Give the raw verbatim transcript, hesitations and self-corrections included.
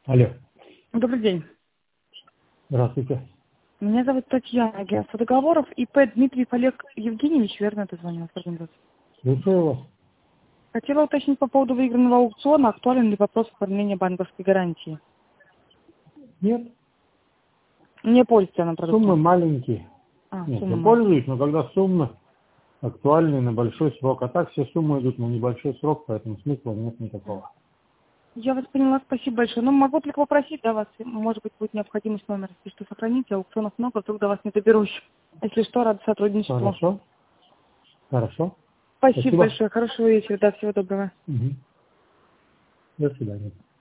Алло, Добрый день. здравствуйте. Меня зовут Татьяна, агентство договоров. ИП Дмитриев Олег Евгеньевич, верно, это звонил? Слушаю вас. Хотела уточнить по поводу выигранного аукциона, актуален ли вопрос оформления банковской гарантии. Нет, Не пользуется она суммы продуктом. маленькие. А, Нет, сумма я маленькая. пользуюсь, но когда суммы актуальные на большой срок, а так все суммы идут на небольшой срок, поэтому смысла нет никакого. Я вас поняла, спасибо большое. Ну, могу только попросить, да, вас, может быть, будет необходимость номер, если что, сохраните, аукционов много, вдруг до вас не доберусь. Если что, рад сотрудничеству. Хорошо, хорошо. Спасибо Спасибо. большое, хорошего вечера, да, всего доброго. Мгм. До свидания.